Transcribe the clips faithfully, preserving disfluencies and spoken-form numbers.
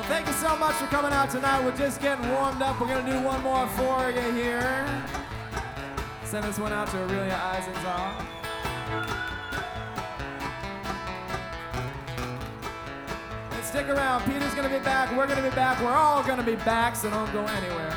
Thank you so much for coming out tonight. We're just getting warmed up. We're going to do one more for you here. Send this one out to Aurelia Eisenzahl. And stick around. Peter's going to be back. We're going to be back. We're all going to be back, so don't go anywhere.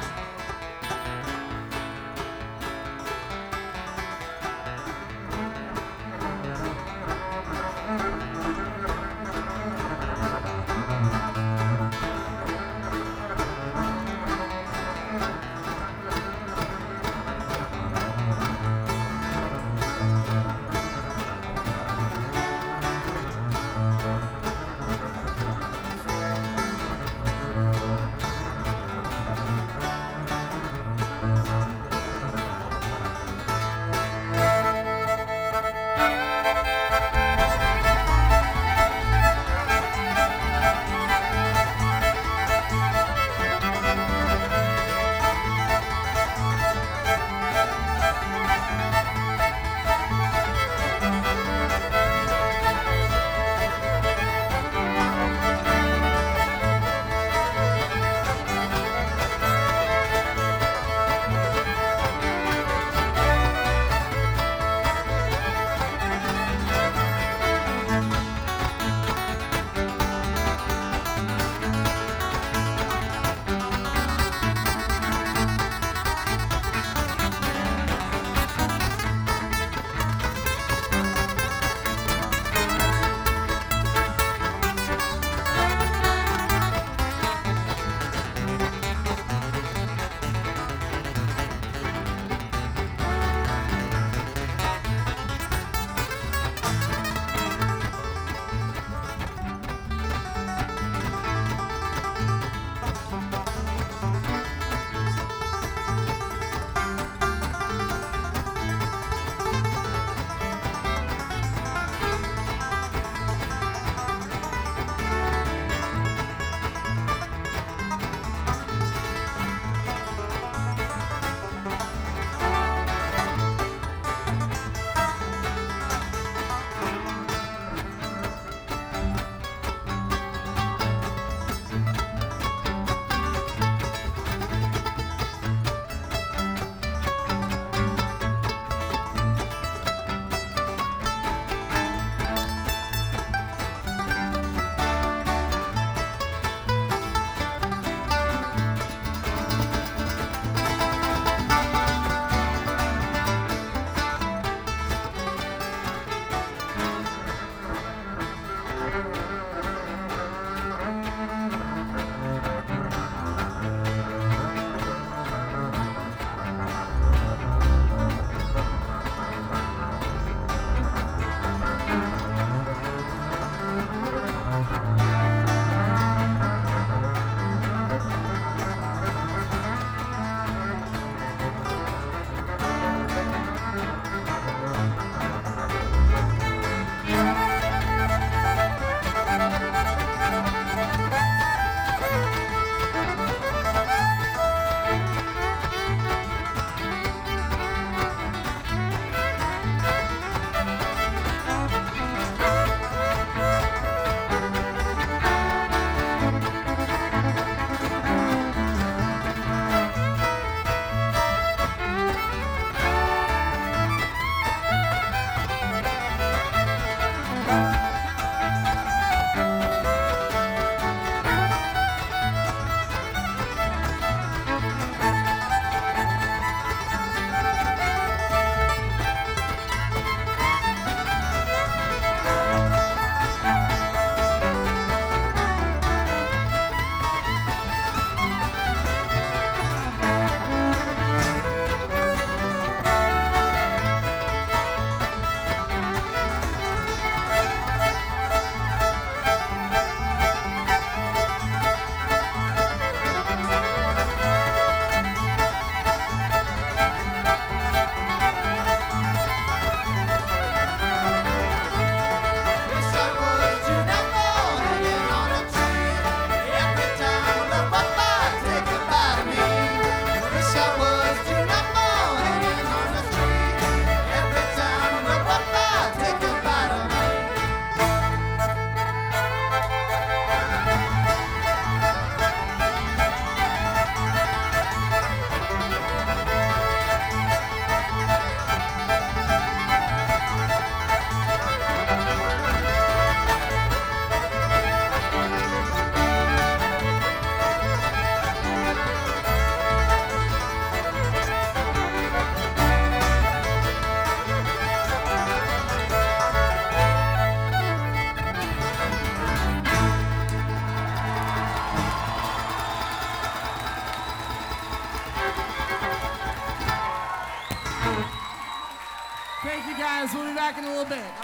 guys. We'll be back in a little bit.